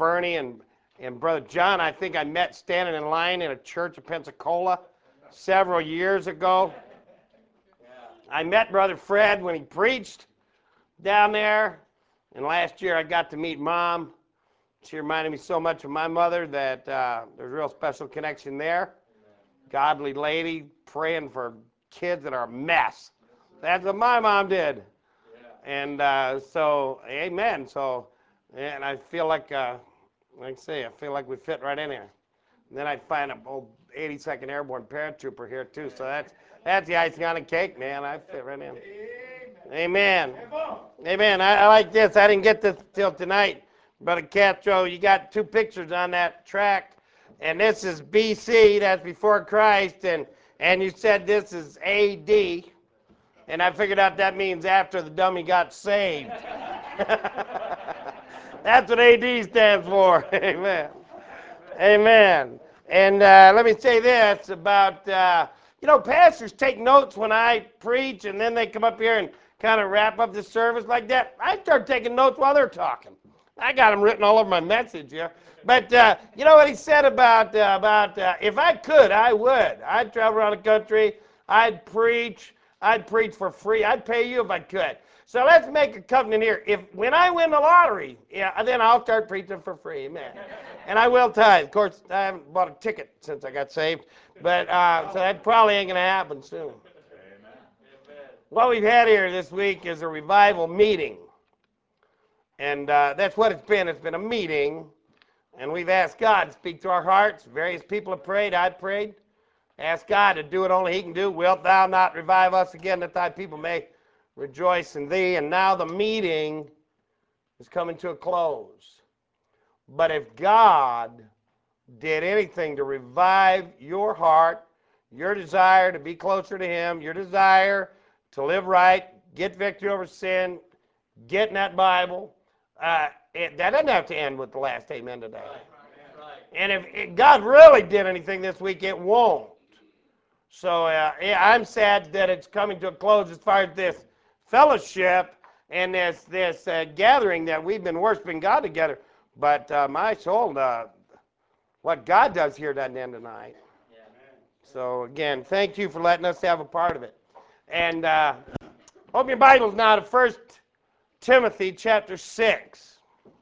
Bernie and Brother John, I think I met standing in line in a church in Pensacola several years ago. I met Brother Fred when he preached down there. And last year I got to meet Mom. She reminded me so much of my mother that there's a real special connection there. Godly lady, praying for kids that are a mess. That's what my mom did. And so, amen. So, and I feel like I feel like we fit right in here. And then I'd find an old 82nd Airborne paratrooper here too. So that's the icing on the cake, man. I fit right in. Amen. Amen. I like this. I didn't get this till tonight. Brother Castro, you got 2 pictures on that track. And this is BC, that's before Christ. And you said this is AD. And I figured out that means after the dummy got saved. That's what AD stands for. Amen. Amen. And let me say this about, pastors take notes when I preach, and then they come up here and kind of wrap up the service like that. I start taking notes while they're talking. I got them written all over my message here. But you know what he said about if I could, I would. I'd travel around the country. I'd preach for free. I'd pay you if I could. So let's make a covenant here. When I win the lottery, then I'll start preaching for free. Amen. And I will tithe. Of course, I haven't bought a ticket since I got saved. But so that probably ain't going to happen soon. Amen. What we've had here this week is a revival meeting. And that's what it's been. It's been a meeting. And we've asked God to speak to our hearts. Various people have prayed. I've prayed. Ask God to do what only he can do. Wilt thou not revive us again, that thy people may rejoice in thee? And now the meeting is coming to a close. But if God did anything to revive your heart, your desire to be closer to him, your desire to live right, get victory over sin, get in that Bible, that doesn't have to end with the last amen today. And if God really did anything this week, it won't. So I'm sad that it's coming to a close as far as this fellowship and this gathering that we've been worshiping God together. But my soul, what God does here doesn't end tonight. So again, thank you for letting us have a part of it. And open your Bibles now to 1 Timothy chapter 6.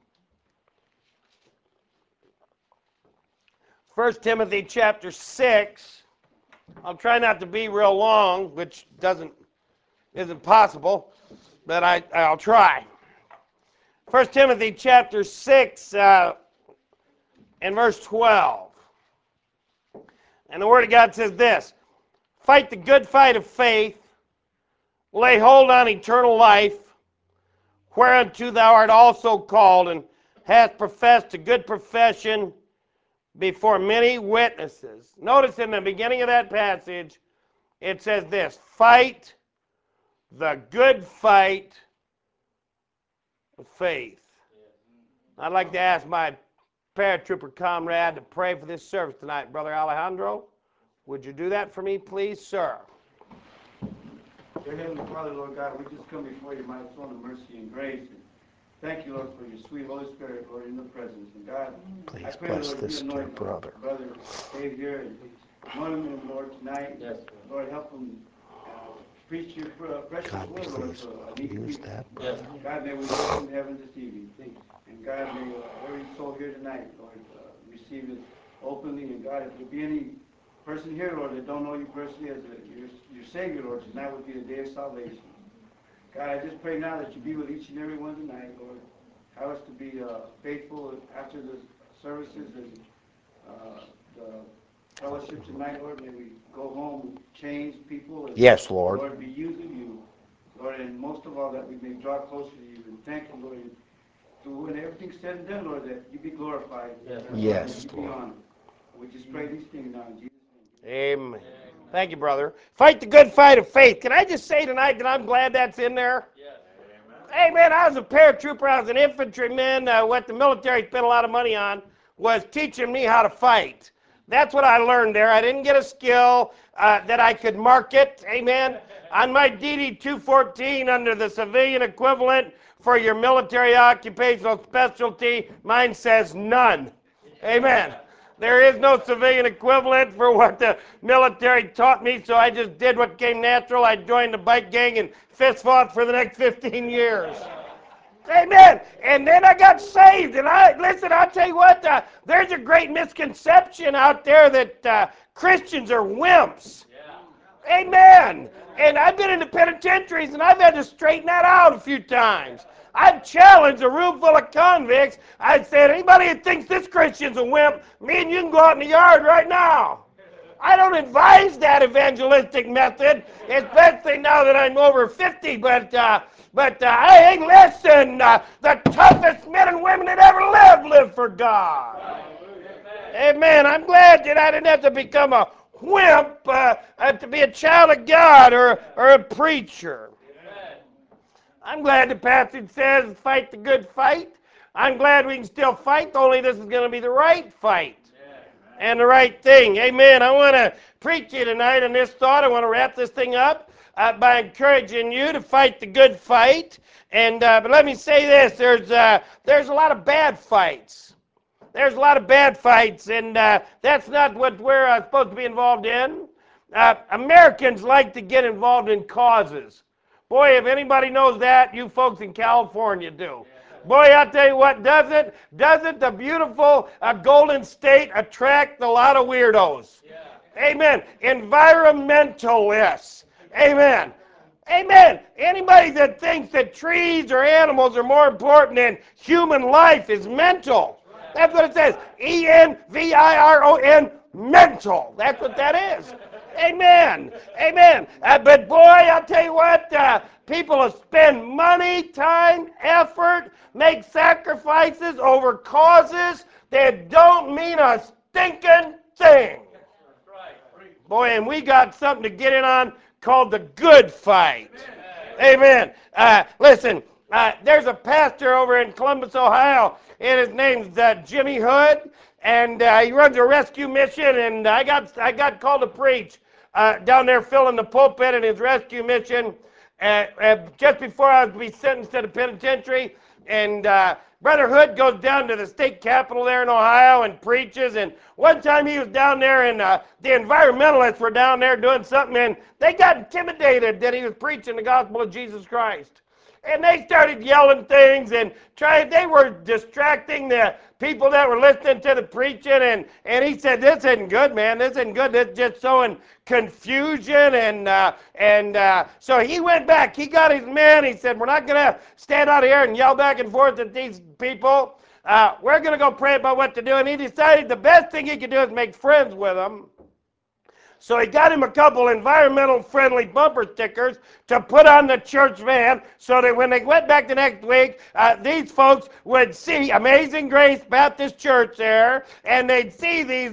1 Timothy chapter 6. I'll try not to be real long, which isn't possible, but I'll try. 1 Timothy chapter 6 and verse 12. And the Word of God says this: fight the good fight of faith, lay hold on eternal life, whereunto thou art also called, and hast professed a good profession before many witnesses. Notice in the beginning of that passage, it says this: fight the good fight of faith. I'd like to ask my paratrooper comrade to pray for this service tonight. Brother Alejandro, would you do that for me, please, sir? Dear Heavenly Father, Lord God, we just come before you, my throne of mercy and grace. And thank you, Lord, for your sweet Holy Spirit, Lord, in the presence. And God, please I pray, bless Lord, this dear brother. Brother Dave here, and anoint him, Lord, tonight. Yes, Lord, help him preach your precious God, word, Lord, please to use that brother. God, may we go from heaven this evening. And God, may every soul here tonight, Lord, receive it openly. And God, if there be any person here, Lord, that don't know you personally as your Savior, Lord, tonight would be the day of salvation. God, I just pray now that you be with each and every one tonight, Lord. Help us to be faithful after the services and the fellowship tonight, Lord. May we go home changed people. And, yes, Lord. Lord, be used of you, Lord, and most of all that we may draw closer to you. And thank you, Lord, when everything's said and done, Lord, that you be glorified. Yes, and yes, you Lord. be honored. We just pray these things now in Jesus' name. Amen. Thank you, brother. Fight the good fight of faith. Can I just say tonight that I'm glad that's in there? Yes. Hey, man, I was a paratrooper. I was an infantryman. What the military spent a lot of money on was teaching me how to fight. That's what I learned there. I didn't get a skill that I could market. Amen. On my DD 214 under the civilian equivalent for your military occupational specialty, mine says none. Amen. There is no civilian equivalent for what the military taught me, so I just did what came natural. I joined the bike gang and fist fought for the next 15 years. Amen. And then I got saved. And I'll tell you what, there's a great misconception out there that Christians are wimps. Yeah. Amen. And I've been in the penitentiaries and I've had to straighten that out a few times. I've challenged a room full of convicts. I said, anybody that thinks this Christian's a wimp, me and you can go out in the yard right now. I don't advise that evangelistic method, especially now that I'm over 50, but hey, listen, the toughest men and women that ever lived for God. Amen. I'm glad that I didn't have to become a wimp to be a child of God or a preacher. I'm glad the passage says fight the good fight. I'm glad we can still fight, only this is going to be the right fight. And the right thing. Amen. I want to preach you tonight on this thought. I want to wrap this thing up by encouraging you to fight the good fight. And but let me say this: there's a lot of bad fights. There's a lot of bad fights, and that's not what we're supposed to be involved in. Americans like to get involved in causes. Boy, if anybody knows that, you folks in California do. Boy, I'll tell you what, doesn't the beautiful Golden State attract a lot of weirdos? Yeah. Amen. Environmentalists. Amen. Amen. Anybody that thinks that trees or animals are more important than human life is mental. That's what it says. ENVIRON, mental. That's what that is. Amen. Amen. But boy, I'll tell you what, people will spend money, time, effort, make sacrifices over causes that don't mean a stinking thing. Boy, and we got something to get in on called the good fight. Amen. Listen, there's a pastor over in Columbus, Ohio, and his name's Jimmy Hood, and he runs a rescue mission, and I got called to preach down there filling the pulpit in his rescue mission just before I was to be sentenced to the penitentiary. And Brother Hood goes down to the state capitol there in Ohio and preaches. And one time he was down there, and the environmentalists were down there doing something, and they got intimidated that he was preaching the gospel of Jesus Christ. And they started yelling things and they were distracting the people that were listening to the preaching. And he said, this isn't good, man. This isn't good. This is just sowing confusion. And so he went back. He got his men. He said, we're not going to stand out here and yell back and forth at these people. We're going to go pray about what to do. And he decided the best thing he could do is make friends with them. So he got him a couple environmental-friendly bumper stickers to put on the church van so that when they went back the next week, these folks would see Amazing Grace Baptist Church there, and they'd see these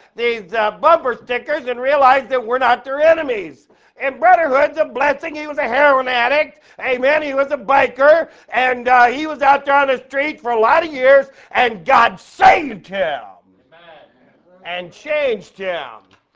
bumper stickers and realize that we're not their enemies. And Brother Hood's a blessing. He was a heroin addict. Amen. He was a biker, and he was out there on the street for a lot of years, and God saved him. Amen. And changed him.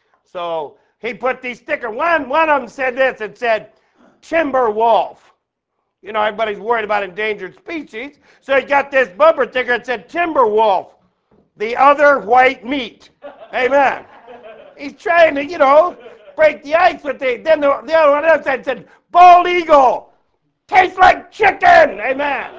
So he put these stickers. One of them said this. It said, Timber Wolf. You know, everybody's worried about endangered species. So he got this bumper sticker that said, Timber Wolf, the other white meat. Amen. He's trying to, break the ice with the, then the other one else said, Bald Eagle, tastes like chicken. Amen.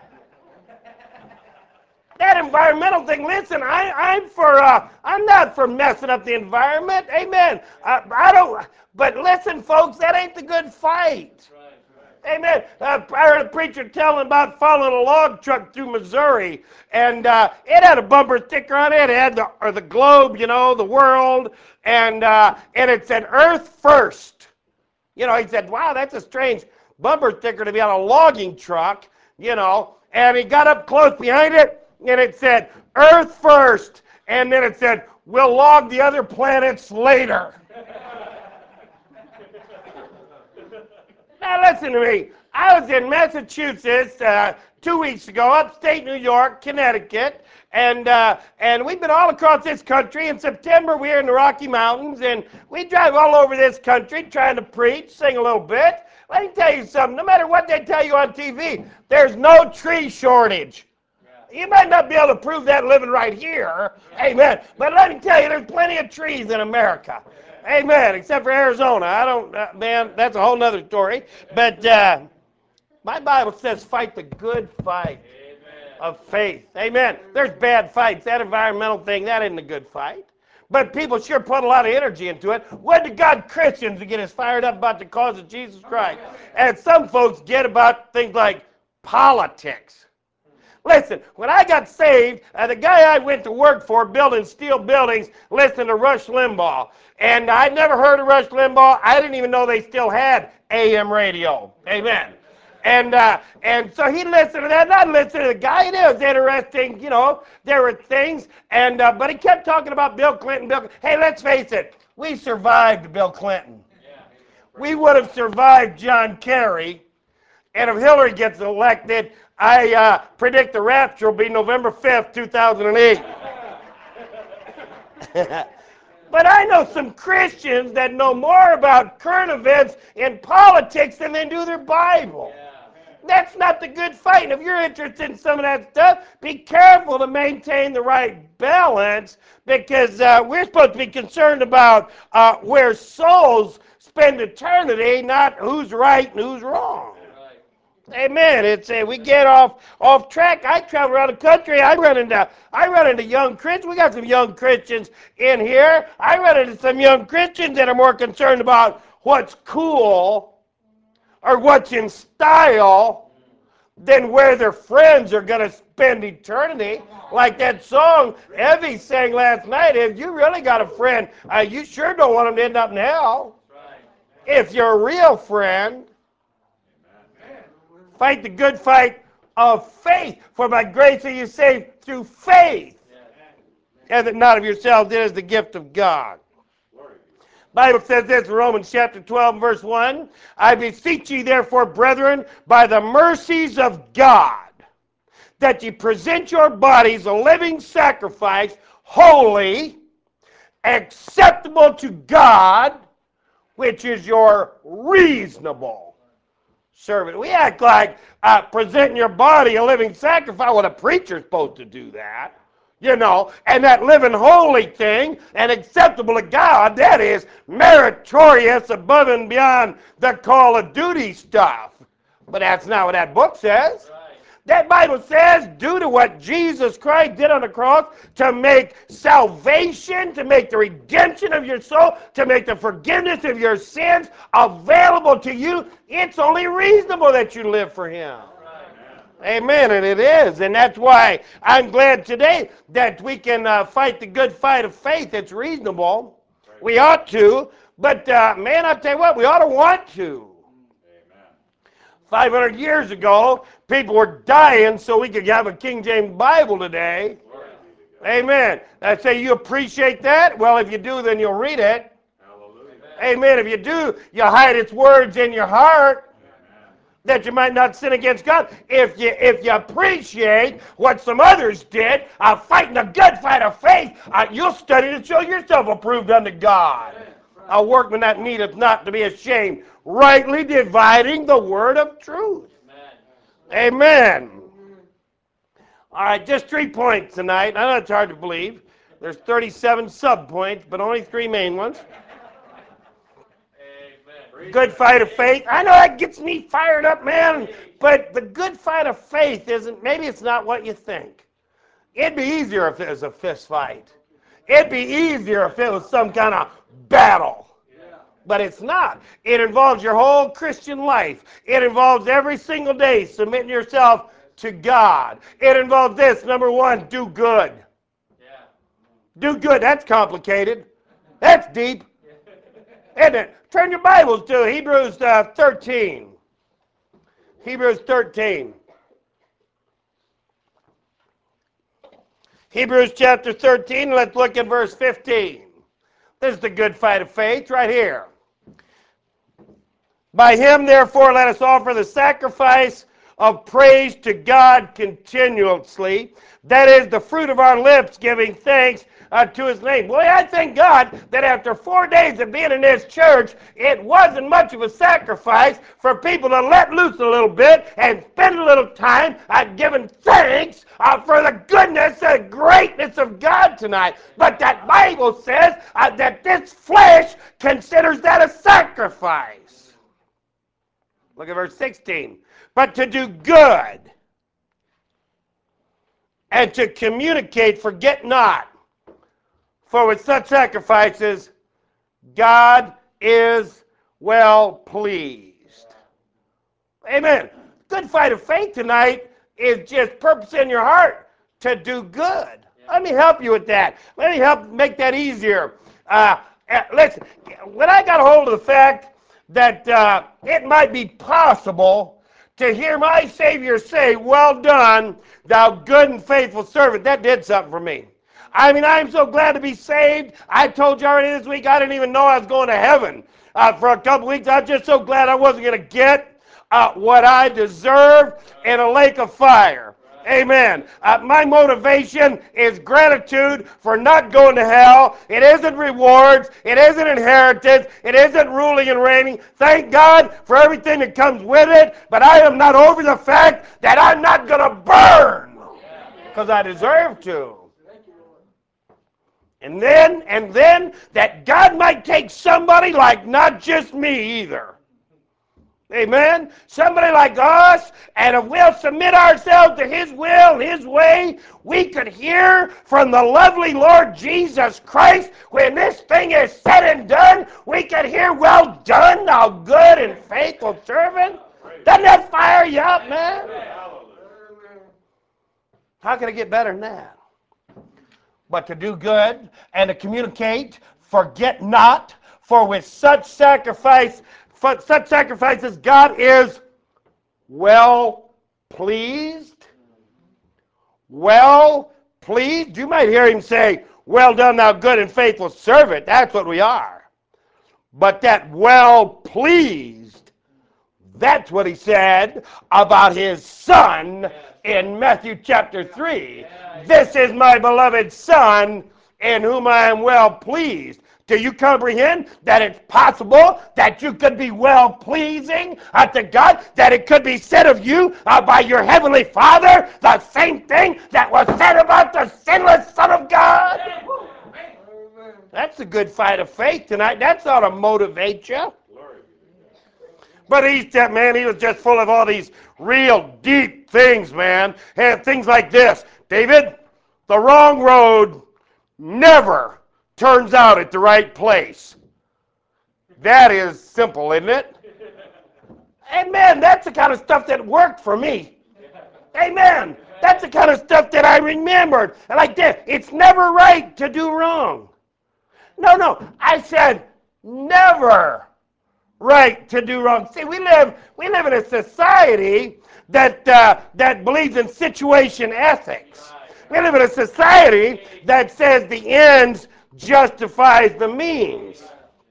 That environmental thing, listen, I'm not for messing up the environment. Amen. But listen, folks, that ain't the good fight. Right. Amen. I heard a preacher telling about following a log truck through Missouri, and it had a bumper sticker on it. It had the globe, the world, and it said Earth First. He said, wow, that's a strange bumper sticker to be on a logging truck, and he got up close behind it, and it said, Earth first. And then it said, we'll log the other planets later. Now listen to me. I was in Massachusetts 2 weeks ago, upstate New York, Connecticut, and we've been all across this country. In September, we're in the Rocky Mountains, and we drive all over this country trying to preach, sing a little bit. Let me tell you something. No matter what they tell you on TV, there's no tree shortage. You might not be able to prove that living right here. Amen. But let me tell you, there's plenty of trees in America. Amen. Except for Arizona. I don't, man, that's a whole nother story. But my Bible says fight the good fight of faith. Amen. There's bad fights. That environmental thing, that isn't a good fight. But people sure put a lot of energy into it. What do God Christians to get us fired up about the cause of Jesus Christ? And some folks get about things like politics. Listen, when I got saved, the guy I went to work for building steel buildings listened to Rush Limbaugh. And I'd never heard of Rush Limbaugh. I didn't even know they still had AM radio. Amen. And so he listened to that, and I listened to the guy, and it was interesting, you know, there were things, and but he kept talking about Bill Clinton. Hey, let's face it, we survived Bill Clinton. We would have survived John Kerry, and if Hillary gets elected, I predict the rapture will be November 5th, 2008. But I know some Christians that know more about current events and politics than they do their Bible. That's not the good fight. And if you're interested in some of that stuff, be careful to maintain the right balance, because we're supposed to be concerned about where souls spend eternity, not who's right and who's wrong. Amen. It's we get off track. I travel around the country. I run into young Christians. We got some young Christians in here. I run into some young Christians that are more concerned about what's cool or what's in style than where their friends are going to spend eternity. Like that song Evie sang last night. If you really got a friend, you sure don't want them to end up in hell. If you're a real friend. Fight the good fight of faith. For by grace are you saved through faith. And that not of yourselves, it is the gift of God. Bible says this in Romans chapter 12, verse 1. I beseech ye therefore, brethren, by the mercies of God, that ye present your bodies a living sacrifice, holy, acceptable to God, which is your reasonable servant. We act like presenting your body a living sacrifice. Well, a preacher's supposed to do that, you know, and that living holy thing and acceptable to God, that is meritorious above and beyond the call of duty stuff. But that's not what that book says. That Bible says, due to what Jesus Christ did on the cross to make salvation, to make the redemption of your soul, to make the forgiveness of your sins available to you, it's only reasonable that you live for Him. Amen, and it is. And that's why I'm glad today that we can fight the good fight of faith. It's reasonable. We ought to. But, man, I'll tell you what, we ought to want to. 500 years ago, people were dying so we could have a King James Bible today. Amen. I say, you appreciate that? Well, if you do, then you'll read it. Amen. If you do, you hide its words in your heart, that you might not sin against God. If you appreciate what some others did, fighting the good fight of faith, you'll study to show yourself approved unto God. A workman that needeth not to be ashamed, rightly dividing the word of truth. Amen. All right, just 3 points tonight. I know it's hard to believe. There's 37 sub-points, but only 3 main ones. Amen. Good fight of faith. I know that gets me fired up, man, but the good fight of faith isn't, maybe it's not what you think. It'd be easier if it was a fist fight. It'd be easier if it was some kind of battle. But it's not. It involves your whole Christian life. It involves every single day submitting yourself to God. It involves this. Number 1, do good. Do good. That's complicated. That's deep. Isn't it? Turn your Bibles to Hebrews 13. Hebrews 13. Hebrews chapter 13. Let's look at verse 15. This is the good fight of faith right here. By Him, therefore, let us offer the sacrifice of praise to God continuously. That is the fruit of our lips giving thanks to his name. Boy, I thank God that after 4 days of being in this church, it wasn't much of a sacrifice for people to let loose a little bit and spend a little time giving thanks for the goodness and greatness of God tonight. But that Bible says that this flesh considers that a sacrifice. Look at verse 16. But to do good and to communicate, forget not. For with such sacrifices, God is well pleased. Amen. Good fight of faith tonight is just purpose in your heart to do good. Let me help you with that. Let me help make that easier. Listen, when I got a hold of the fact that it might be possible to hear my Savior say, "Well done, thou good and faithful servant," that did something for me. I mean, I'm so glad to be saved. I told you already this week, I didn't even know I was going to heaven for a couple weeks. I'm just so glad I wasn't going to get what I deserved in a lake of fire. Amen. My motivation is gratitude for not going to hell. It isn't rewards. It isn't inheritance. It isn't ruling and reigning. Thank God for everything that comes with it, but I am not over the fact that I'm not going to burn because I deserve to. And then that God might take somebody like not just me either. Amen? Somebody like us, and if we'll submit ourselves to his will, his way, we could hear from the lovely Lord Jesus Christ when this thing is said and done. We could hear, "Well done, thou good and faithful servant." Doesn't that fire you up, man? How can it get better than that? But to do good and to communicate, forget not, for with such sacrifices God is well pleased. Well pleased. You might hear him say, "Well done, thou good and faithful servant." That's what we are. But that well pleased, that's what he said about his son in Matthew chapter 3. "This is my beloved Son, in whom I am well pleased." Do you comprehend that it's possible that you could be well pleasing to God? That it could be said of you by your heavenly Father the same thing that was said about the sinless Son of God? That's a good fight of faith tonight. That's ought to motivate you. But he was just full of all these real deep things, man. And things like this. David, the wrong road never turns out at the right place. That is simple, isn't it? Amen. That's the kind of stuff that worked for me. Amen. That's the kind of stuff that I remembered. And like that, it's never right to do wrong. No. I said never right to do wrong. See, we live in a society that believes in situation ethics. We live in a society that says the ends justifies the means.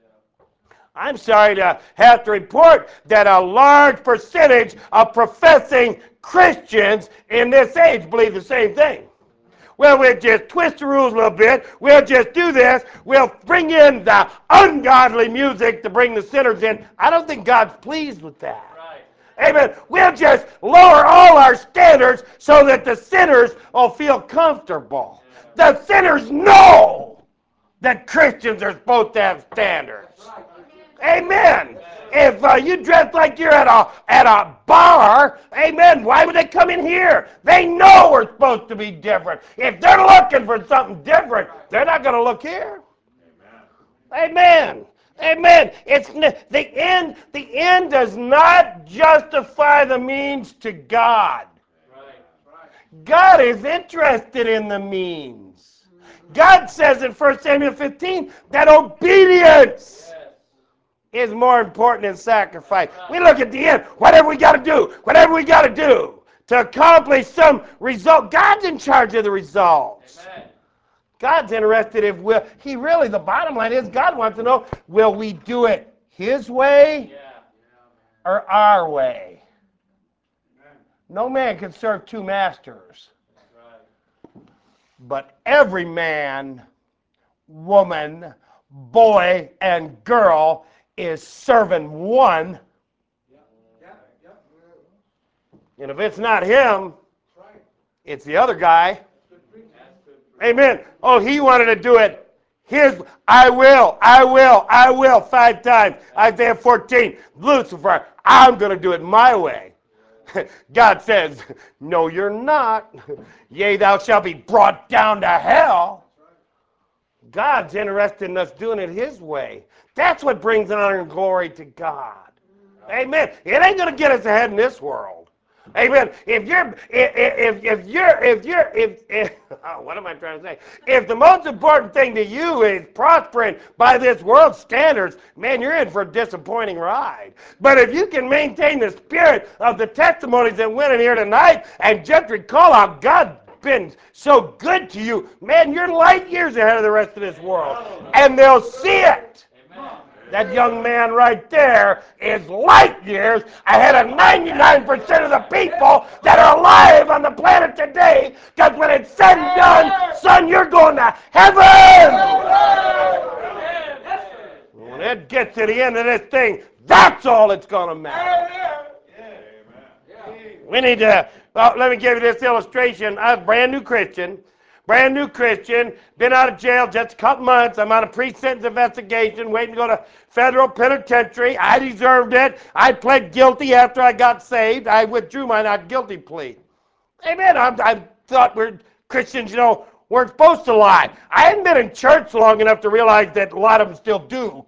I'm sorry to have to report that a large percentage of professing Christians in this age believe the same thing. Well, we'll just twist the rules a little bit. We'll just do this. We'll bring in the ungodly music to bring the sinners in. I don't think God's pleased with that. Amen. We'll just lower all our standards so that the sinners will feel comfortable. The sinners know that Christians are supposed to have standards. Amen. If you dress like you're at a bar, amen, why would they come in here? They know we're supposed to be different. If they're looking for something different, they're not going to look here. Amen. Amen. It's the end. The end does not justify the means to God. God is interested in the means. God says in 1 Samuel 15 that obedience is more important than sacrifice. We look at the end. Whatever we got to do to accomplish some result. God's in charge of the results. Amen. God's interested if the bottom line is God wants to know, will we do it his way or our way? No man can serve two masters. But every man, woman, boy, and girl is serving one. And if it's not him, it's the other guy. Amen. Oh, he wanted to do it. I will, 5 times. Isaiah 14, Lucifer, I'm going to do it my way. God says, no, you're not. Yea, thou shalt be brought down to hell. God's interested in us doing it his way. That's what brings honor and glory to God. Amen. It ain't going to get us ahead in this world. Amen. What am I trying to say? If the most important thing to you is prospering by this world's standards, man, you're in for a disappointing ride. But if you can maintain the spirit of the testimonies that went in here tonight and just recall how God's been so good to you, man, you're light years ahead of the rest of this world. And they'll see it. That young man right there is light years ahead of 99% of the people that are alive on the planet today. Because when it's said and done, son, you're going to heaven. When it gets to the end of this thing, that's all it's going to matter. We need to, let me give you this illustration. I'm a brand new Christian. Been out of jail just a couple months. I'm on a pre-sentence investigation, waiting to go to federal penitentiary. I deserved it. I pled guilty after I got saved. I withdrew my not guilty plea. Amen. I thought Christians, weren't supposed to lie. I hadn't been in church long enough to realize that a lot of them still do.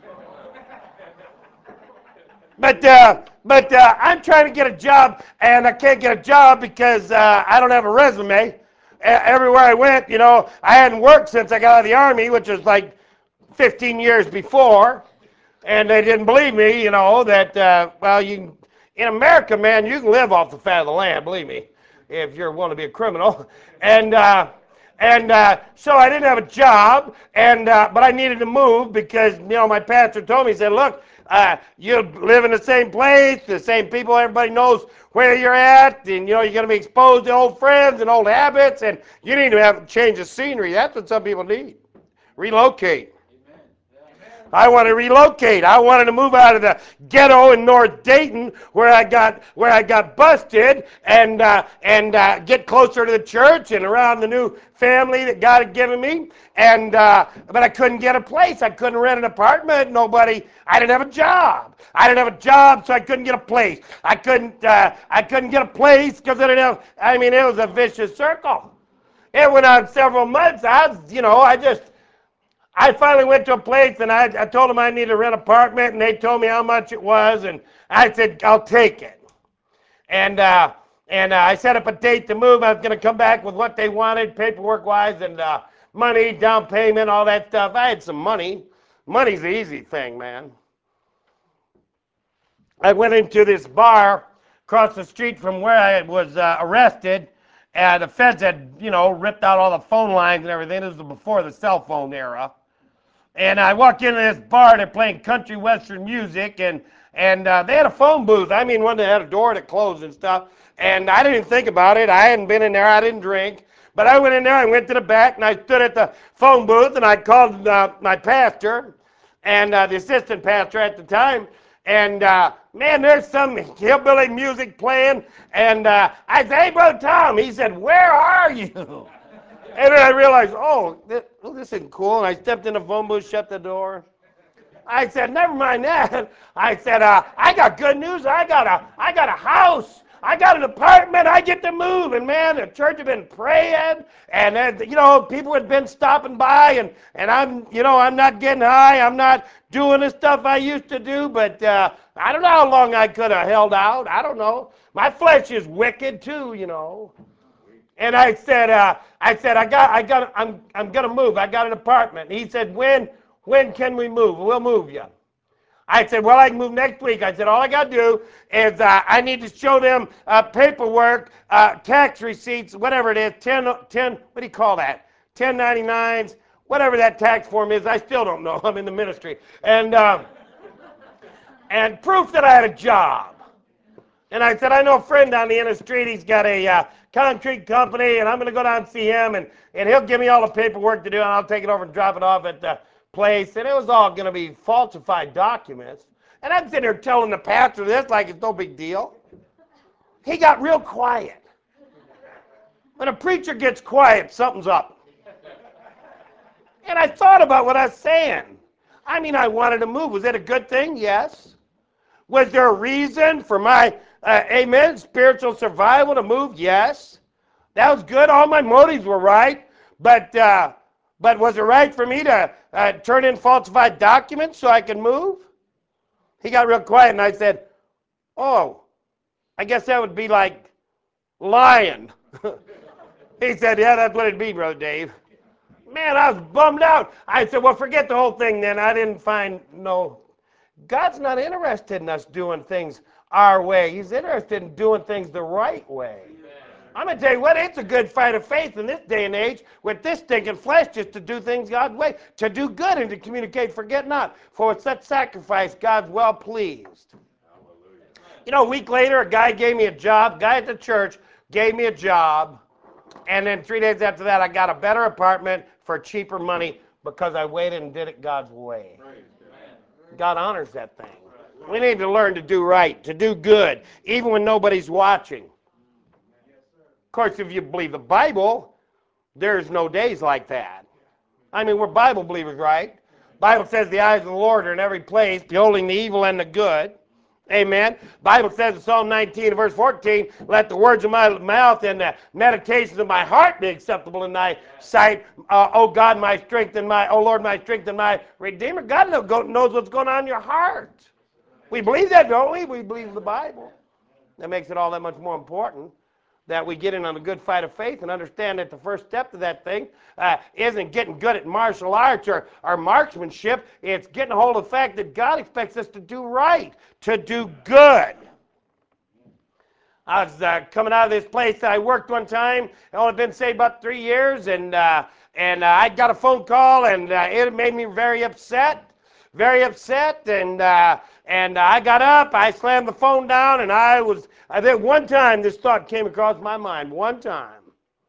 But I'm trying to get a job, and I can't get a job because I don't have a resume. Everywhere I went, I hadn't worked since I got out of the Army, which was like 15 years before. And they didn't believe me, that, in America, man, you can live off the fat of the land, believe me, if you want to be a criminal. And so I didn't have a job, but I needed to move because, my pastor told me, he said, look, you live in the same place, the same people, everybody knows where you're at, and, you're going to be exposed to old friends and old habits, and you need to have a change of scenery. That's what some people need. Relocate. I want to relocate. I wanted to move out of the ghetto in North Dayton, where I got busted, and get closer to the church and around the new family that God had given me. But I couldn't get a place. I couldn't rent an apartment. I didn't have a job. So I couldn't get a place. I couldn't get a place because I didn't have. It was a vicious circle. It went on several months. I finally went to a place, and I told them I needed to rent an apartment, and they told me how much it was, and I said, I'll take it. And I set up a date to move. I was going to come back with what they wanted, paperwork-wise, and money, down payment, all that stuff. I had some money. Money's the easy thing, man. I went into this bar across the street from where I was arrested, and the feds had, ripped out all the phone lines and everything. This was before the cell phone era. And I walked into this bar, they're playing country western music, and they had a phone booth. One that had a door that closed and stuff. And I didn't even think about it. I hadn't been in there. I didn't drink. But I went in there, I went to the back, and I stood at the phone booth, and I called my pastor, and the assistant pastor at the time. And, man, there's some hillbilly music playing. And I said, hey, Brother Tom. He said, where are you? And then I realized, this isn't cool. And I stepped in the phone booth, shut the door. I said, never mind that. I said, I got good news. I got a house. I got an apartment. I get to move. And man, the church had been praying, and then, people had been stopping by, and I'm not getting high. I'm not doing the stuff I used to do. But I don't know how long I could have held out. I don't know. My flesh is wicked too, And I said, I'm gonna move. I got an apartment. And he said, when can we move? We'll move you. I said, well, I can move next week. I said, all I got to do is I need to show them paperwork, tax receipts, whatever it is, 10, what do you call that? 1099s, whatever that tax form is. I still don't know. I'm in the ministry. And proof that I had a job. And I said, I know a friend down the end of the street. He's got a concrete company, and I'm going to go down and see him, and he'll give me all the paperwork to do, and I'll take it over and drop it off at the place. And it was all going to be falsified documents. And I'm sitting there telling the pastor this like it's no big deal. He got real quiet. When a preacher gets quiet, something's up. And I thought about what I was saying. I mean, I wanted to move. Was it a good thing? Yes. Was there a reason for my, amen, spiritual survival to move? Yes. That was good. All my motives were right. But was it right for me to turn in falsified documents so I could move? He got real quiet, and I said, oh, I guess that would be like lying. He said, yeah, that's what it'd be, Brother Dave. Man, I was bummed out. I said, well, forget the whole thing then. I didn't find no. God's not interested in us doing things our way. He's interested in doing things the right way. I'm going to tell you what, it's a good fight of faith in this day and age with this stinking flesh just to do things God's way, to do good and to communicate, forget not. For with such sacrifice, God's well pleased. You know, a week later, a guy gave me a job. Guy at the church gave me a job. And then 3 days after that, I got a better apartment for cheaper money because I waited and did it God's way. God honors that thing. We need to learn to do right, to do good, even when nobody's watching. Of course, if you believe the Bible, there's no days like that. I mean, we're Bible believers, right? The Bible says the eyes of the Lord are in every place, beholding the evil and the good. Amen. Bible says in Psalm 19, verse 14, let the words of my mouth and the meditations of my heart be acceptable in thy sight. O God, my strength and O Lord, my strength and my Redeemer. God knows what's going on in your heart. We believe that, don't we? We believe the Bible. That makes it all that much more important that we get in on a good fight of faith and understand that the first step to that thing isn't getting good at martial arts or marksmanship. It's getting a hold of the fact that God expects us to do right, to do good. I was coming out of this place that I worked one time. I only been saved about 3 years, and I got a phone call, and it made me very upset. Very upset, and I got up, I slammed the phone down, and I think one time this thought came across my mind. One time,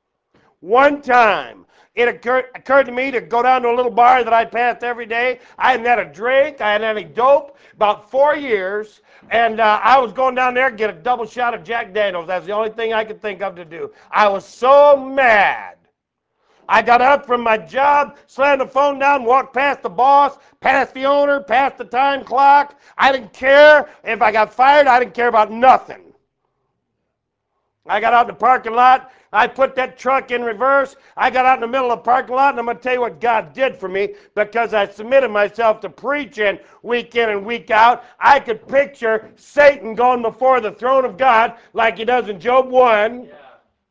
it occurred to me to go down to a little bar that I passed every day. I hadn't had a drink, I hadn't had any dope, about 4 years, and I was going down there to get a double shot of Jack Daniels. That's the only thing I could think of to do. I was so mad. I got up from my job, slammed the phone down, walked past the boss, past the owner, past the time clock. I didn't care if I got fired. I didn't care about nothing. I got out in the parking lot. I put that truck in reverse. I got out in the middle of the parking lot, and I'm going to tell you what God did for me because I submitted myself to preaching week in and week out. I could picture Satan going before the throne of God like he does in Job 1. Yeah.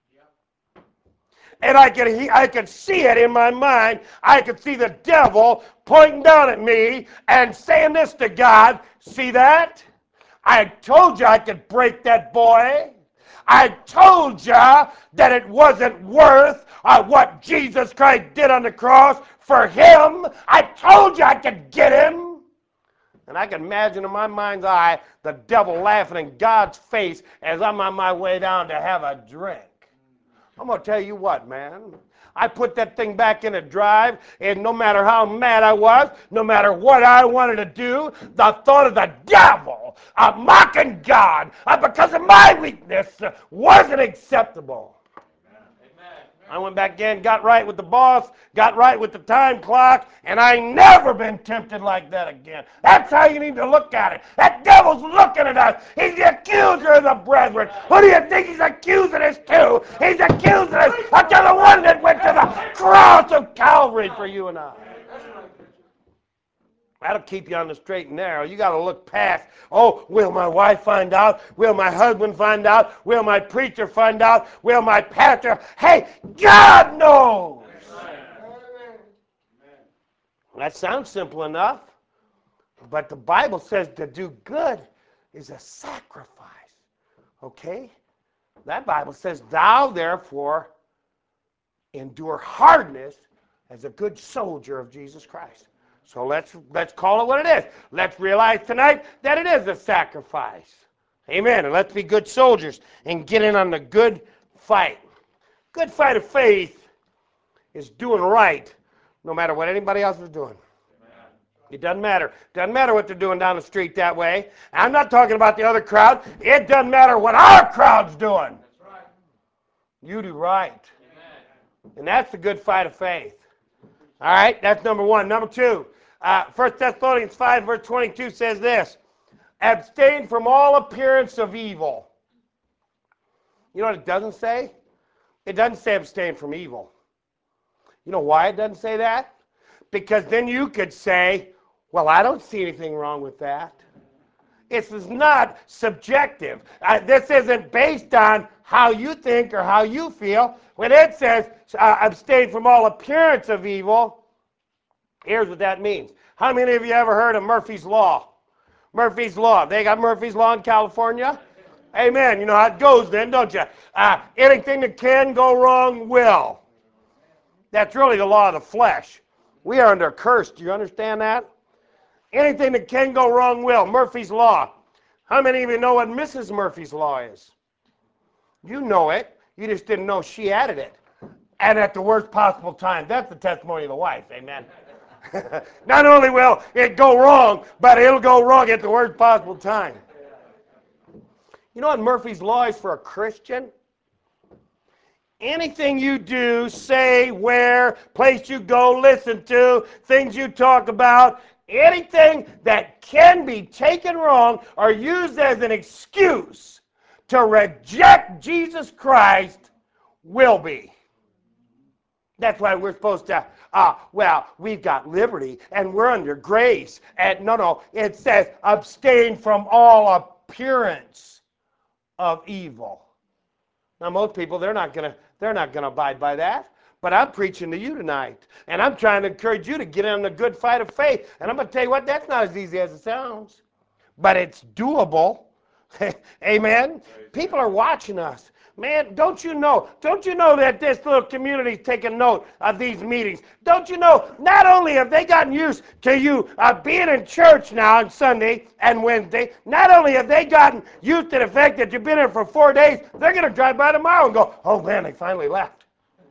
And I could see it in my mind. I could see the devil pointing down at me and saying this to God. See that? I told you I could break that boy. I told you that it wasn't worth what Jesus Christ did on the cross for him. I told you I could get him. And I can imagine in my mind's eye the devil laughing in God's face as I'm on my way down to have a drink. I'm going to tell you what, man. I put that thing back in a drive, and no matter how mad I was, no matter what I wanted to do, the thought of the devil mocking God because of my weakness wasn't acceptable. I went back in, got right with the boss, got right with the time clock, and I ain't never been tempted like that again. That's how you need to look at it. That devil's looking at us. He's the accuser of the brethren. Who do you think he's accusing us to? He's accusing us to the one that went to the cross of Calvary for you and I. That'll keep you on the straight and narrow. You got to look past, oh, will my wife find out? Will my husband find out? Will my preacher find out? Will my pastor? Hey, God knows. Amen. That sounds simple enough, but the Bible says to do good is a sacrifice. Okay? That Bible says, thou therefore endure hardness as a good soldier of Jesus Christ. So let's call it what it is. Let's realize tonight that it is a sacrifice. Amen. And let's be good soldiers and get in on the good fight. Good fight of faith is doing right no matter what anybody else is doing. It doesn't matter. Doesn't matter what they're doing down the street that way. I'm not talking about the other crowd. It doesn't matter what our crowd's doing. That's right. You do right. Amen. And that's the good fight of faith. All right, that's number one. Number two, 1 Thessalonians 5, verse 22 says this: abstain from all appearance of evil. You know what it doesn't say? It doesn't say abstain from evil. You know why it doesn't say that? Because then you could say, well, I don't see anything wrong with that. This is not subjective. This isn't based on how you think or how you feel. When it says abstain from all appearance of evil, here's what that means. How many of you ever heard of Murphy's Law? Murphy's Law. They got Murphy's Law in California? Amen. You know how it goes then, don't you? Anything that can go wrong will. That's really the law of the flesh. We are under a curse. Do you understand that? Anything that can go wrong will. Murphy's Law. How many of you know what Mrs. Murphy's Law is? You know it. You just didn't know she added it. And at the worst possible time. That's the testimony of the wife. Amen. Not only will it go wrong, but it'll go wrong at the worst possible time. You know what Murphy's Law is for a Christian? Anything you do, say, wear, place you go, listen to, things you talk about, anything that can be taken wrong or used as an excuse to reject Jesus Christ will be. That's why we're supposed to, well, we've got liberty and we're under grace. And no, it says abstain from all appearance of evil. Now, most people, they're not gonna abide by that. But I'm preaching to you tonight, and I'm trying to encourage you to get in the good fight of faith. And I'm going to tell you what, that's not as easy as it sounds, but it's doable. Amen. People are watching us. Man, don't you know that this little community is taking note of these meetings? Don't you know, not only have they gotten used to you being in church now on Sunday and Wednesday, not only have they gotten used to the fact that you've been here for 4 days, they're going to drive by tomorrow and go, oh man, they finally left.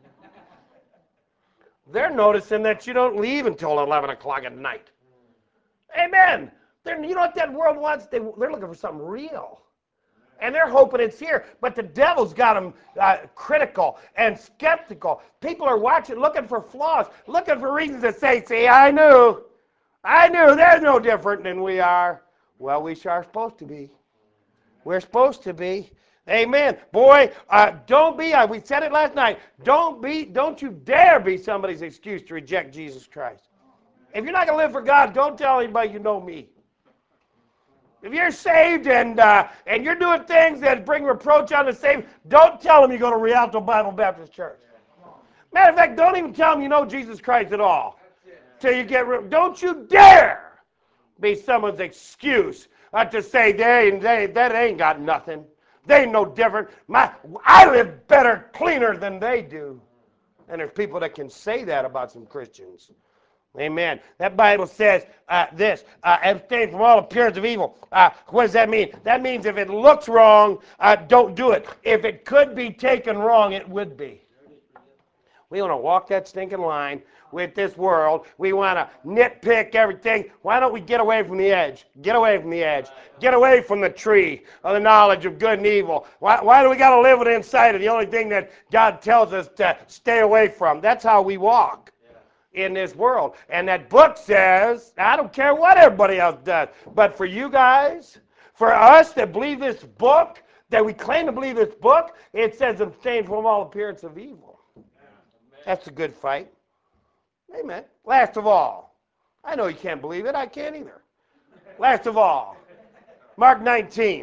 They're noticing that you don't leave until 11 o'clock at night. Amen. You know what that world wants? They're looking for something real. And they're hoping it's here. But the devil's got them critical and skeptical. People are watching, looking for flaws, looking for reasons to say, see, I knew. They're no different than we are. Well, we sure are supposed to be. We're supposed to be. Amen. Boy, don't be, we said it last night, don't you dare be somebody's excuse to reject Jesus Christ. If you're not going to live for God, don't tell anybody you know me. If you're saved and you're doing things that bring reproach on the saved, don't tell them you go to Rialto Bible Baptist Church. Matter of fact, don't even tell them you know Jesus Christ at all. Till you don't you dare be someone's excuse to say that ain't got nothing. They ain't no different. I live better, cleaner than they do. And there's people that can say that about some Christians. Amen. That Bible says this, abstain from all appearance of evil. What does that mean? That means if it looks wrong, don't do it. If it could be taken wrong, it would be. We want to walk that stinking line with this world. We want to nitpick everything. Why don't we get away from the edge? Get away from the edge. Get away from the tree of the knowledge of good and evil. Why do we got to live with the inside of the only thing that God tells us to stay away from? That's how we walk in this world. And that book says, I don't care what everybody else does, but for you guys, for us that believe this book, that we claim to believe this book, it says abstain from all appearance of evil. That's a good fight. Amen. Last of all, I know you can't believe it. I can't either. Last of all, Mark 19.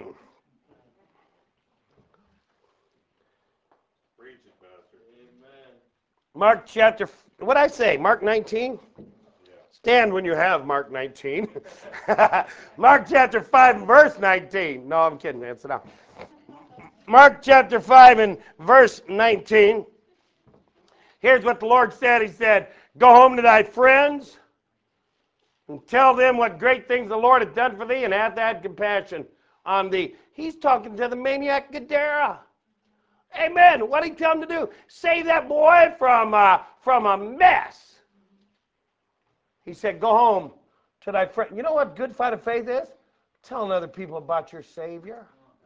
Preach it, Pastor. Amen. Mark chapter, what'd I say? Mark 19? Yeah. Stand when you have Mark 19. Mark chapter 5 and verse 19. No, I'm kidding, man. Sit down. Mark chapter 5 and verse 19. Here's what the Lord said. He said, go home to thy friends and tell them what great things the Lord hath done for thee, and have had compassion on thee. He's talking to the maniac Gadara. Amen. What did he tell him to do? Save that boy from a mess. He said, go home to thy friend. You know what good fight of faith is? Telling other people about your Savior.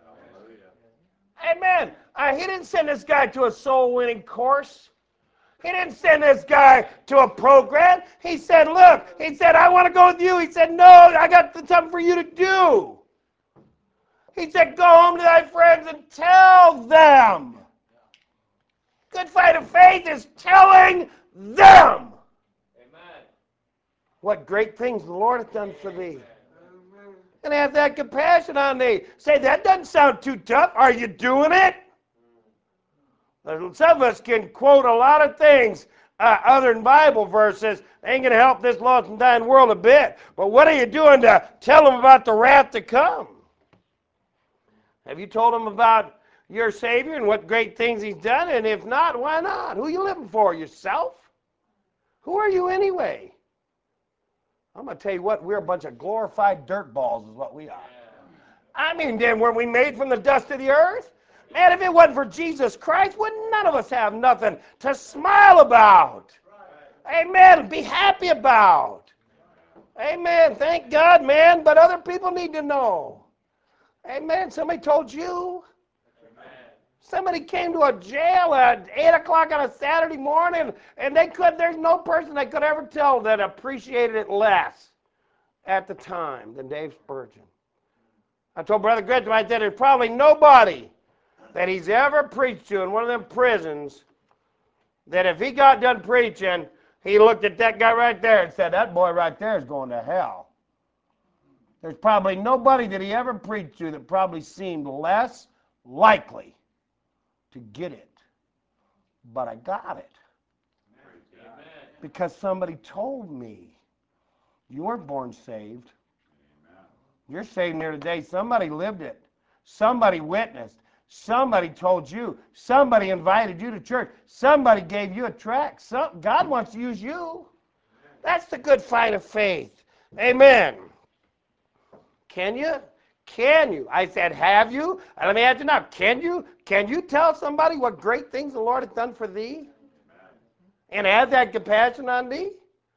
Amen. He didn't send this guy to a soul-winning course. He didn't send this guy to a program. He said, look, he said, I want to go with you. He said, no, I got something for you to do. He said, go home to thy friends and tell them. Good fight of faith is telling them. Amen. What great things the Lord hath done for thee. Amen. And have that compassion on thee. Say, that doesn't sound too tough. Are you doing it? Some of us can quote a lot of things other than Bible verses. Ain't going to help this lost and dying world a bit. But what are you doing to tell them about the wrath to come? Have you told them about your Savior and what great things He's done? And if not, why not? Who are you living for? Yourself? Who are you anyway? I'm going to tell you what, we're a bunch of glorified dirt balls is what we are. I mean, then weren't we made from the dust of the earth? Man, if it wasn't for Jesus Christ, would none of us have nothing to smile about? Amen. Be happy about. Amen. Thank God, man. But other people need to know. Amen. Somebody told you. Somebody came to a jail at 8 o'clock on a Saturday morning, and there's no person that could ever tell that appreciated it less at the time than Dave Spurgeon. I told Brother Gresham, I said, there's probably nobody that he's ever preached to in one of them prisons that if he got done preaching, he looked at that guy right there and said, that boy right there is going to hell. There's probably nobody that he ever preached to that probably seemed less likely to get it. But I got it. Amen. Because somebody told me. You weren't born saved. Amen. You're saved here today. Somebody lived it. Somebody witnessed. Somebody told you. Somebody invited you to church. Somebody gave you a tract. God wants to use you. That's the good fight of faith. Amen. Can you? Can you? I said, have you? And let me ask you now, can you tell somebody what great things the Lord has done for thee? And have that compassion on thee?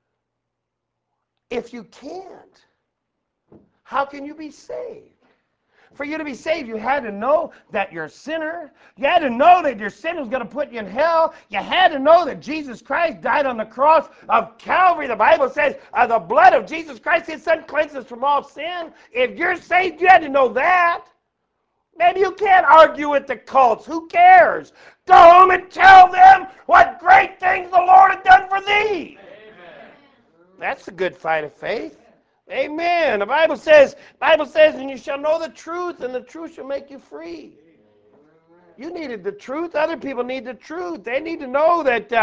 If you can't, how can you be saved? For you to be saved, you had to know that you're a sinner. You had to know that your sin was going to put you in hell. You had to know that Jesus Christ died on the cross of Calvary. The Bible says the blood of Jesus Christ, His Son, cleanses us from all sin. If you're saved, you had to know that. Maybe you can't argue with the cults. Who cares? Go home and tell them what great things the Lord has done for thee. Amen. That's the good fight of faith. Amen. The Bible says, and you shall know the truth, and the truth shall make you free. You needed the truth. Other people need the truth. They need to know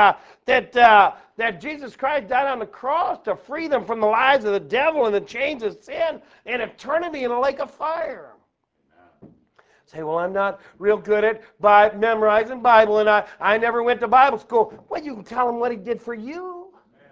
that Jesus Christ died on the cross to free them from the lies of the devil and the chains of sin and eternity in a lake of fire. Say, well, I'm not real good at memorizing Bible, and I never went to Bible school. Well, you can tell them what He did for you.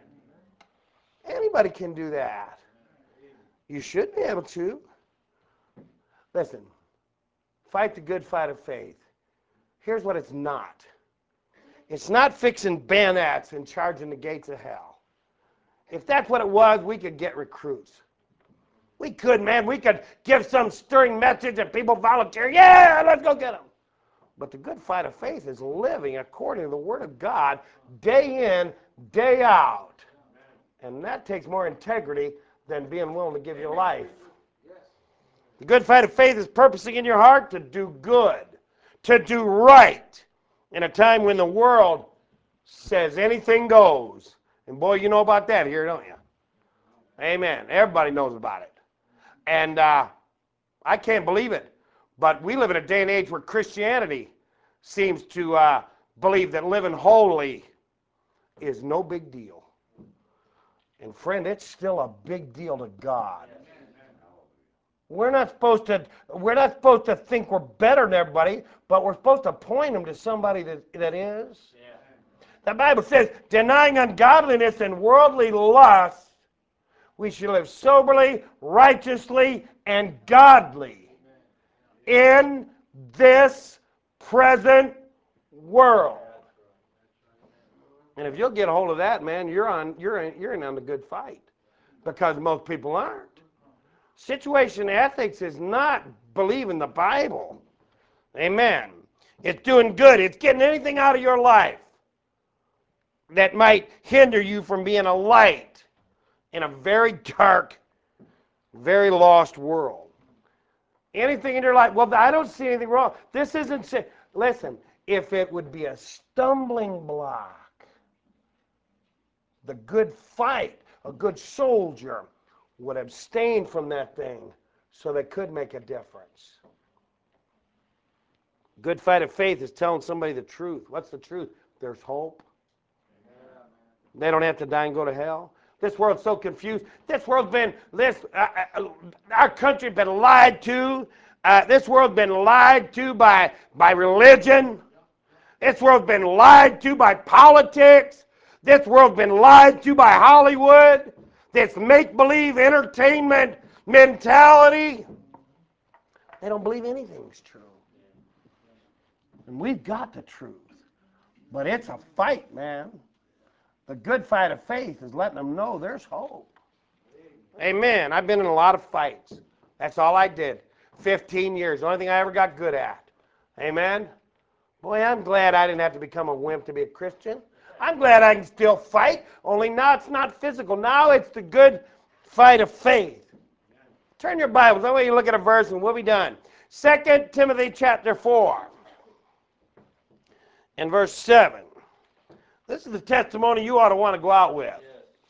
Anybody can do that. You should be able to. Listen, fight the good fight of faith. Here's what it's not. It's not fixing bayonets and charging the gates of hell. If that's what it was, we could get recruits. We could, man. We could give some stirring message and people volunteer. Yeah, let's go get them. But the good fight of faith is living according to the Word of God day in, day out. And that takes more integrity than being willing to give your life. The good fight of faith is purposing in your heart to do good, to do right, in a time when the world says anything goes. And boy, you know about that here, don't you? Amen. Everybody knows about it. And I can't believe it, but we live in a day and age where Christianity seems to believe that living holy is no big deal. And friend, it's still a big deal to God. We're not supposed to think we're better than everybody, but we're supposed to point them to somebody that is. Yeah. The Bible says, denying ungodliness and worldly lust, we should live soberly, righteously, and godly. in this present world. And if you'll get a hold of that, man, you're in on the good fight, because most people aren't. Situation ethics is not believing the Bible. Amen. It's doing good. It's getting anything out of your life that might hinder you from being a light in a very dark, very lost world. Anything in your life, well, I don't see anything wrong. This isn't, listen, if it would be a stumbling block, the good fight, a good soldier would abstain from that thing so they could make a difference. Good fight of faith is telling somebody the truth. What's the truth? There's hope. They don't have to die and go to hell. This world's so confused. This world's been, our country's been lied to. This world's been lied to by religion. This world's been lied to by politics. This world's been lied to by Hollywood. This make-believe entertainment mentality. They don't believe anything's true. And we've got the truth. But it's a fight, man. The good fight of faith is letting them know there's hope. Amen. I've been in a lot of fights. That's all I did. 15 years. The only thing I ever got good at. Amen. Boy, I'm glad I didn't have to become a wimp to be a Christian. I'm glad I can still fight, only now it's not physical. Now it's the good fight of faith. Turn your Bibles. That way you look at a verse and we'll be done. 2 Timothy chapter 4 and verse 7. This is the testimony you ought to want to go out with.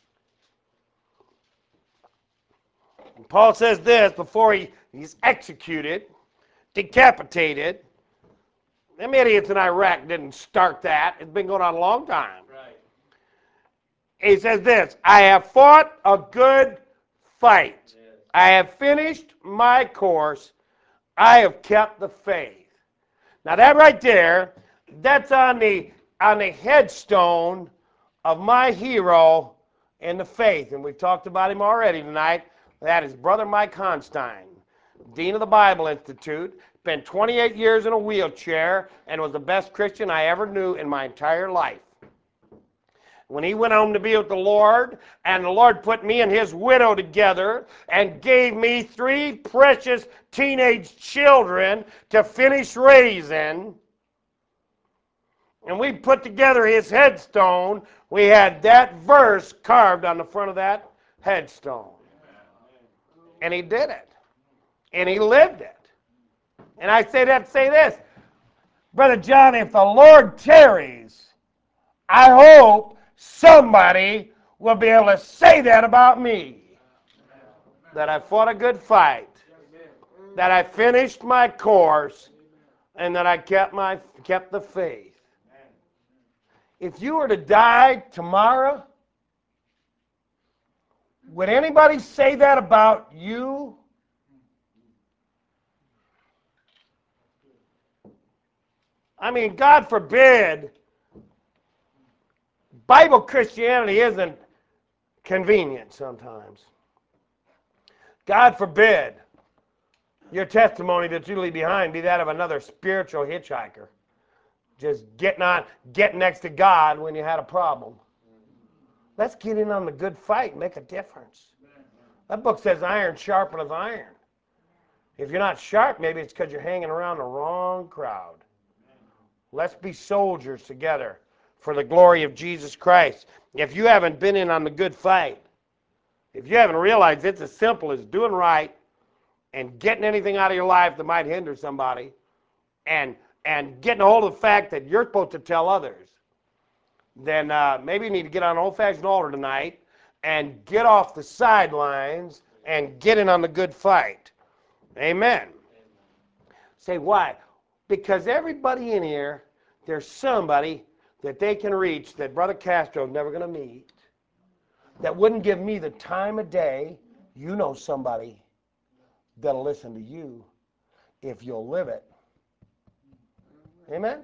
And Paul says this before he's executed, decapitated. Them idiots in Iraq didn't start that. It's been going on a long time. Right. He says this, I have fought a good fight. Yes. I have finished my course. I have kept the faith. Now that right there, that's on the headstone of my hero in the faith. And we've talked about him already tonight. That is Brother Mike Honstein, Dean of the Bible Institute. Spent 28 years in a wheelchair and was the best Christian I ever knew in my entire life. When he went home to be with the Lord, and the Lord put me and his widow together and gave me 3 precious teenage children to finish raising, and we put together his headstone, we had that verse carved on the front of that headstone. And he did it. And he lived it. And I say that to say this, Brother John, if the Lord tarries, I hope somebody will be able to say that about me. That I fought a good fight, that I finished my course, and that I kept the faith. If you were to die tomorrow, would anybody say that about you? I mean, God forbid, Bible Christianity isn't convenient sometimes. God forbid your testimony that you leave behind be that of another spiritual hitchhiker. Just getting next to God when you had a problem. Let's get in on the good fight and make a difference. That book says iron sharpeneth iron. If you're not sharp, maybe it's because you're hanging around the wrong crowd. Let's be soldiers together for the glory of Jesus Christ. If you haven't been in on the good fight, if you haven't realized it's as simple as doing right and getting anything out of your life that might hinder somebody, and getting a hold of the fact that you're supposed to tell others, then maybe you need to get on an old-fashioned altar tonight and get off the sidelines and get in on the good fight. Amen. Say, why? Because everybody in here, there's somebody that they can reach that Brother Castro is never going to meet, that wouldn't give me the time of day. You know somebody that'll listen to you if you'll live it. Amen?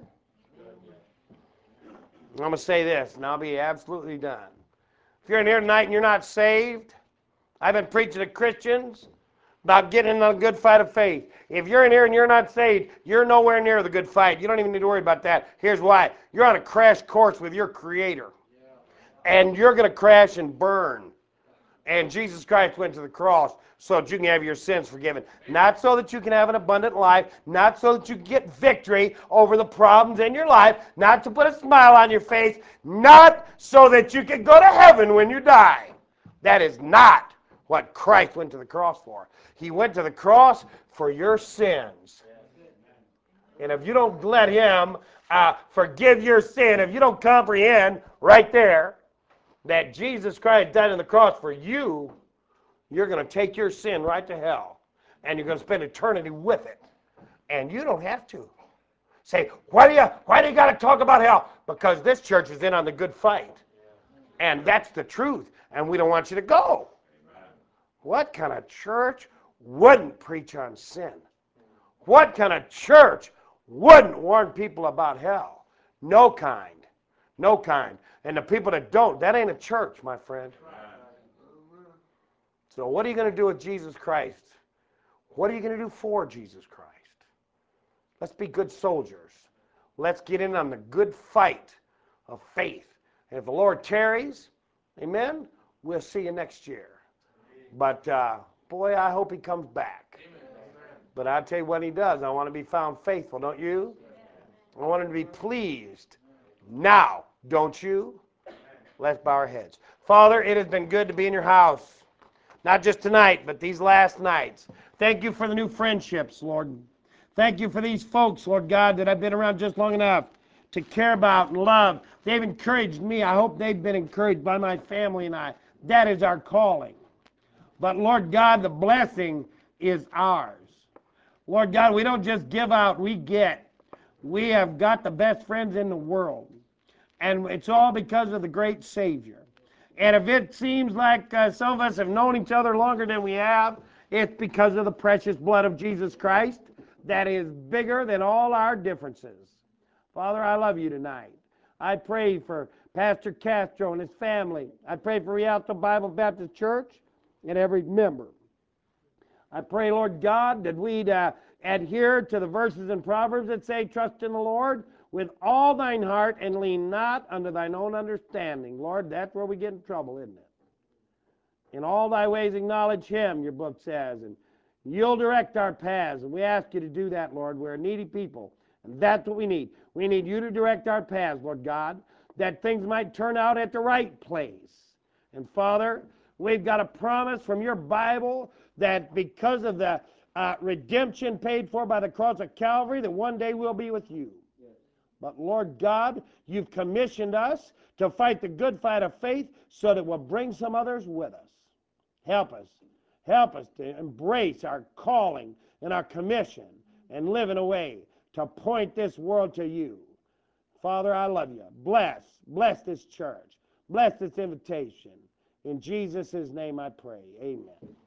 I'm going to say this, and I'll be absolutely done. If you're in here tonight and you're not saved, I've been preaching to Christians about getting in a good fight of faith. If you're in here and you're not saved, you're nowhere near the good fight. You don't even need to worry about that. Here's why. You're on a crash course with your Creator. And you're going to crash and burn. And Jesus Christ went to the cross so that you can have your sins forgiven. Not so that you can have an abundant life. Not so that you can get victory over the problems in your life. Not to put a smile on your face. Not so that you can go to heaven when you die. That is not what Christ went to the cross for. He went to the cross for your sins. And if you don't let Him forgive your sin, if you don't comprehend right there that Jesus Christ died on the cross for you, you're going to take your sin right to hell. And you're going to spend eternity with it. And you don't have to. Say, why do you got to talk about hell? Because this church is in on the good fight. And that's the truth. And we don't want you to go. Amen. What kind of church wouldn't preach on sin? What kind of church wouldn't warn people about hell? No kind. No kind. And the people that don't, that ain't a church, my friend. So what are you going to do with Jesus Christ? What are you going to do for Jesus Christ? Let's be good soldiers. Let's get in on the good fight of faith. And if the Lord tarries, amen, we'll see you next year. But, boy, I hope He comes back. But I tell you what He does. I want to be found faithful, don't you? I want Him to be pleased. Now, don't you? Let's bow our heads. Father, it has been good to be in your house. Not just tonight, but these last nights. Thank you for the new friendships, Lord. Thank you for these folks, Lord God, that I've been around just long enough to care about and love. They've encouraged me. I hope they've been encouraged by my family and I. That is our calling. But Lord God, the blessing is ours. Lord God, we don't just give out, we get. We have got the best friends in the world. And it's all because of the great Savior. And if it seems like some of us have known each other longer than we have, it's because of the precious blood of Jesus Christ that is bigger than all our differences. Father, I love you tonight. I pray for Pastor Castro and his family. I pray for Rialto Bible Baptist Church and every member. I pray, Lord God, that we'd adhere to the verses in Proverbs that say, trust in the Lord with all thine heart and lean not unto thine own understanding. Lord, that's where we get in trouble, isn't it? In all thy ways acknowledge Him, your book says, and you'll direct our paths. And we ask you to do that, Lord. We're a needy people, and that's what we need. We need you to direct our paths, Lord God, that things might turn out at the right place. And Father, we've got a promise from your Bible that because of the redemption paid for by the cross of Calvary, that one day we'll be with you. But Lord God, you've commissioned us to fight the good fight of faith so that we'll bring some others with us. Help us. Help us to embrace our calling and our commission and live in a way to point this world to you. Father, I love you. Bless this church. Bless this invitation. In Jesus' name I pray. Amen.